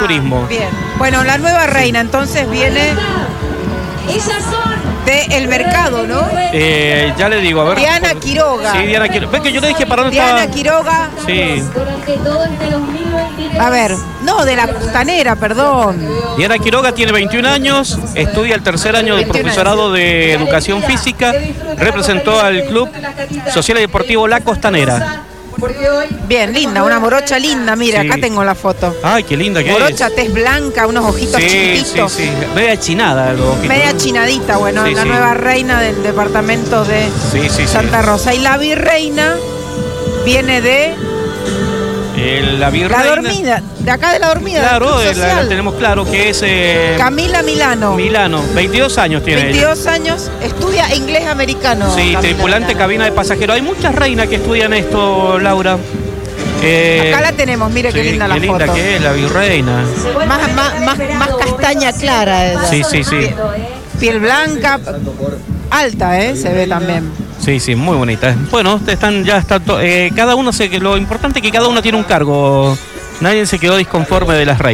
turismo. Bien. Bueno, la nueva reina entonces viene de El Mercado, ¿no? Ya le digo, a ver. Diana Quiroga. Sí, Diana Quiroga. ¿Ves que yo le dije para dónde estaba? Diana Quiroga. Sí. A ver, no, de la Costanera, perdón. Diana Quiroga tiene 21 años, estudia el tercer año del 21 profesorado de Educación Física, representó al Club Social y Deportivo La Costanera. Bien, linda, una morocha linda, mira, Sí. acá tengo la foto. Ay, qué linda que Morocha, es. tez blanca, unos ojitos Sí, sí, chiquitos. sí. Media chinada los ojitos. Media chinadita, bueno, Sí, la sí. nueva reina del departamento de Sí, sí, sí. Santa Rosa. Y la virreina viene de La virreina. La Dormida, de acá de La Dormida. Claro, del Club la Social. tenemos claro que es Camila Milano. Milano, 22 años tiene ella. 22 años, estudia inglés americano. Sí, Camila tripulante Milano. cabina de pasajero. Hay muchas reinas que estudian esto, Laura. Acá la tenemos, mire qué sí, linda la qué linda foto. que es la virreina. Más castaña clara ella. Sí, sí, sí. Piel blanca, alta, se ve también. Sí, sí, muy bonita. Bueno, cada uno lo importante es que cada uno tiene un cargo. Nadie se quedó disconforme de las reinas.